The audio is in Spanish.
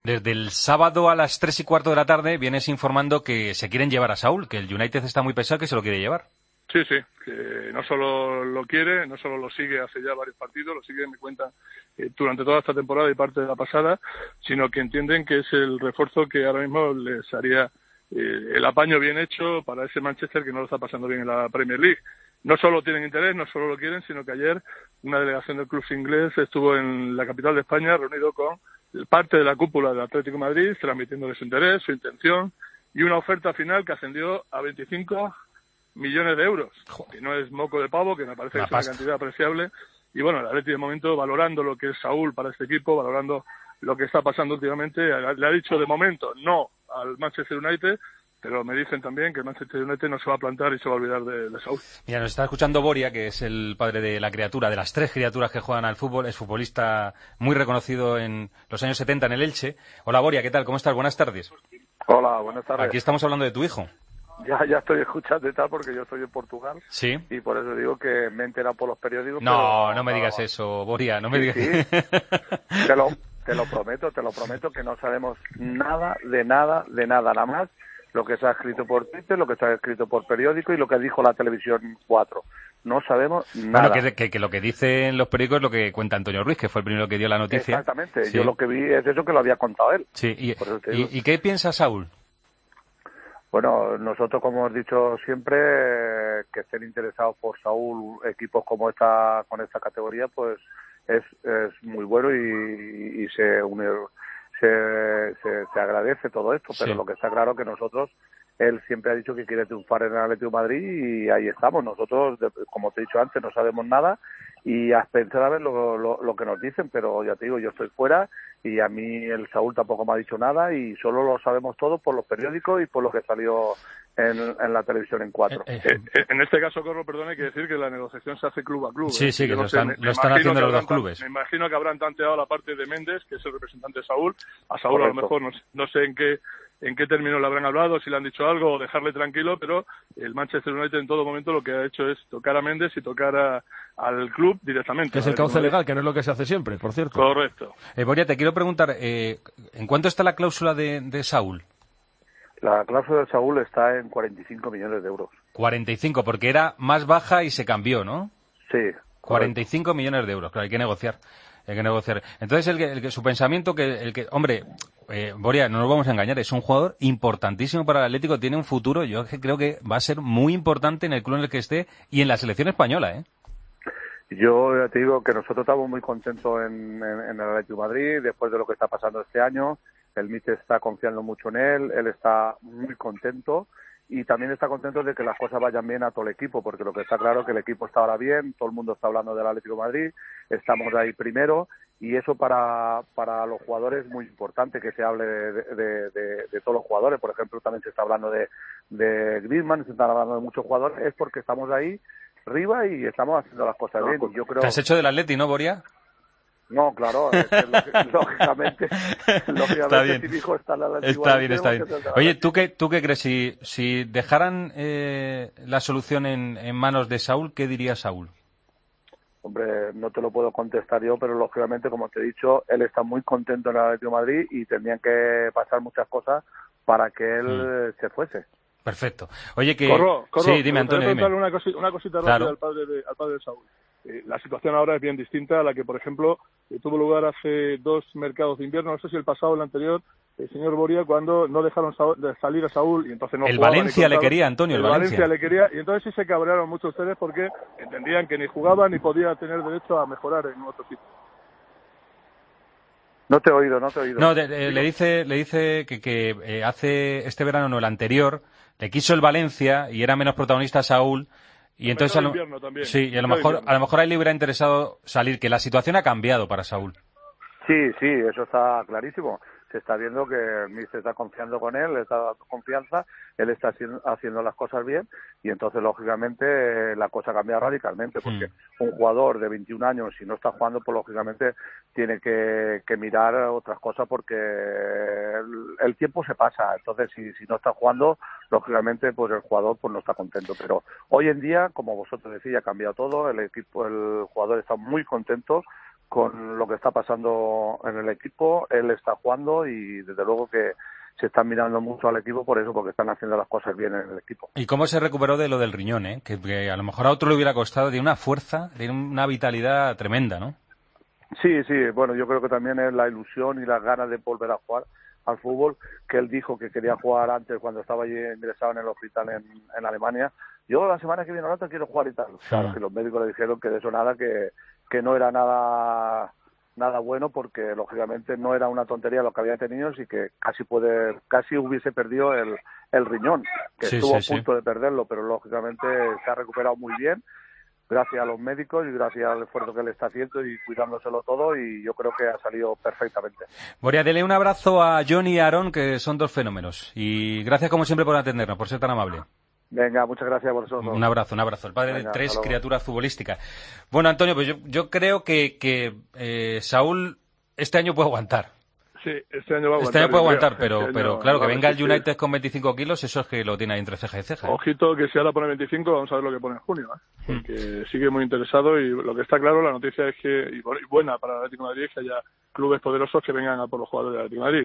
Desde el sábado a las 3:15 de la tarde vienes informando que se quieren llevar a Saúl, que el United está muy pesado, que se lo quiere llevar. Sí, sí, que no solo lo quiere, no solo lo sigue hace ya varios partidos, lo sigue, me cuenta, durante toda esta temporada y parte de la pasada, sino que entienden que es el refuerzo que ahora mismo les haría el apaño bien hecho para ese Manchester que no lo está pasando bien en la Premier League. No solo tienen interés, no solo lo quieren, sino que ayer una delegación del club inglés estuvo en la capital de España reunido con parte de la cúpula del Atlético de Madrid, transmitiéndole su interés, su intención y una oferta final que ascendió a 25 millones de euros, que no es moco de pavo, que me parece que es una cantidad apreciable. Y bueno, el Atleti de momento, valorando lo que es Saúl para este equipo, valorando lo que está pasando últimamente, le ha dicho de momento no al Manchester United, pero me dicen también que el Manchester United no se va a plantar y se va a olvidar de Saúl. Mira, nos está escuchando Boria, que es el padre de la criatura, de las 3 criaturas que juegan al fútbol, es futbolista muy reconocido en los años 70 en el Elche. Hola Boria, ¿qué tal? ¿Cómo estás? Buenas tardes. Hola, buenas tardes. Aquí estamos hablando de tu hijo. Ya estoy escuchando y tal porque yo estoy en Portugal. Sí. Y por eso digo que me he enterado por los periódicos. No me digas eso, Boria, no me digas. Sí. Te lo prometo que no sabemos nada, nada más lo que se ha escrito por Twitter, lo que se ha escrito por periódico y lo que dijo la Televisión 4. No sabemos nada. Bueno, que lo que dicen los periódicos es lo que cuenta Antonio Ruiz, que fue el primero que dio la noticia. Exactamente, sí. Yo lo que vi es eso que lo había contado él. Sí, ¿y qué piensa Saúl? Bueno, nosotros, como hemos dicho siempre, que estén interesados por Saúl, equipos como esta, con esta categoría, pues es muy bueno y se agradece todo esto, pero sí. Lo que está claro que nosotros, él siempre ha dicho que quiere triunfar en el Atlético de Madrid y ahí estamos. Nosotros, como te he dicho antes, no sabemos nada y a pensar a ver lo que nos dicen, pero ya te digo, yo estoy fuera y a mí el Saúl tampoco me ha dicho nada y solo lo sabemos todo por los periódicos y por lo que salió en la televisión en 4. En este caso, Corro, perdón, hay que decir que la negociación se hace club a club. Sí, sí, que lo están haciendo los dos clubes. Me imagino que habrán tanteado la parte de Méndez, que es el representante de Saúl. A Saúl Correcto. A lo mejor no sé en qué términos le habrán hablado, si le han dicho algo o dejarle tranquilo, pero el Manchester United en todo momento lo que ha hecho es tocar a Méndez y tocar al club directamente. Que es el cauce legal, que no es lo que se hace siempre, por cierto. Correcto. Boria, te quiero preguntar, ¿en cuánto está la cláusula de Saúl? La cláusula de Saúl está en 45 millones de euros. 45, porque era más baja y se cambió, ¿no? Sí. 45 correcto. Millones de euros, claro, hay que negociar. Entonces, su pensamiento, hombre, Boria, no nos vamos a engañar, es un jugador importantísimo para el Atlético, tiene un futuro, yo creo que va a ser muy importante en el club en el que esté y en la selección española, ¿eh? Yo ya te digo que nosotros estamos muy contentos en el Atlético de Madrid, después de lo que está pasando este año. El míster está confiando mucho en él está muy contento y también está contento de que las cosas vayan bien a todo el equipo, porque lo que está claro es que el equipo está ahora bien, todo el mundo está hablando del Atlético de Madrid, estamos ahí primero y eso para los jugadores es muy importante que se hable de todos los jugadores. Por ejemplo, también se está hablando de Griezmann, se están hablando de muchos jugadores, es porque estamos ahí arriba y estamos haciendo las cosas bien. Yo creo... ¿Te has hecho del Atleti, no, Boria? No, claro, lógicamente está bien. Si mi hijo está en la está bien. Oye, ¿tú qué crees? Si dejaran la solución en manos de Saúl, ¿qué diría Saúl? Hombre, no te lo puedo contestar yo, pero lógicamente, como te he dicho, él está muy contento en el Atlético de Madrid y tendrían que pasar muchas cosas para que él se fuese. Perfecto. Oye, que... Corro, sí, dime, Antonio, dime. Una cosita rápida claro. al padre de Saúl. La situación ahora es bien distinta a la que, por ejemplo, tuvo lugar hace 2 mercados de invierno, no sé si el pasado o el anterior, el señor Boria, cuando no dejaron salir a Saúl y entonces no el jugaba. Valencia le quería, Antonio, el Valencia le quería y entonces sí se cabrearon mucho ustedes porque entendían que ni jugaba ni podía tener derecho a mejorar en otro sitio. No te he oído. No, le dice que hace este verano, no, el anterior, le quiso el Valencia y era menos protagonista Saúl. Y entonces a lo mejor a él le hubiera interesado salir, que la situación ha cambiado para Saúl. Sí, eso está clarísimo. Se está viendo que el míster está confiando con él, le está dando confianza, él está haciendo las cosas bien y entonces, lógicamente, la cosa cambia radicalmente porque un jugador de 21 años, si no está jugando, pues lógicamente tiene que mirar otras cosas porque el tiempo se pasa. Entonces, si no está jugando, lógicamente, pues el jugador pues no está contento. Pero hoy en día, como vosotros decís, ha cambiado todo, el jugador está muy contento con lo que está pasando en el equipo. Él está jugando y desde luego que se están mirando mucho al equipo por eso, porque están haciendo las cosas bien en el equipo. ¿Y cómo se recuperó de lo del riñón, que a lo mejor a otro le hubiera costado? Tiene una fuerza, tiene una vitalidad tremenda, ¿no? Sí, bueno, yo creo que también es la ilusión y las ganas de volver a jugar al fútbol, que él dijo que quería jugar antes cuando estaba allí ingresado en el hospital en Alemania. Yo la semana que viene o la otra quiero jugar y tal. Claro, que los médicos le dijeron que de eso nada, que no era nada bueno, porque lógicamente no era una tontería lo que había tenido y que casi hubiese perdido el riñón, que estuvo a punto de perderlo, pero lógicamente se ha recuperado muy bien gracias a los médicos y gracias al esfuerzo que le está haciendo y cuidándoselo todo, y yo creo que ha salido perfectamente. Boria, dele un abrazo a Johnny y a Aarón, que son dos fenómenos, y gracias como siempre por atendernos, por ser tan amable. Venga, muchas gracias por vosotros. Un abrazo. El padre de 3 criaturas futbolísticas. Bueno, Antonio, pues yo creo que Saúl este año puede aguantar. Sí, este año va a aguantar. Este año puede aguantar, pero claro, que venga el United sí. con 25 kilos, eso es que lo tiene ahí entre ceja y ceja. Ojito que si ahora pone 25, vamos a ver lo que pone en junio, porque sigue muy interesado, y lo que está claro, la noticia es que, y buena para el Atlético de Madrid, es que haya clubes poderosos que vengan a por los jugadores del Atlético de Madrid.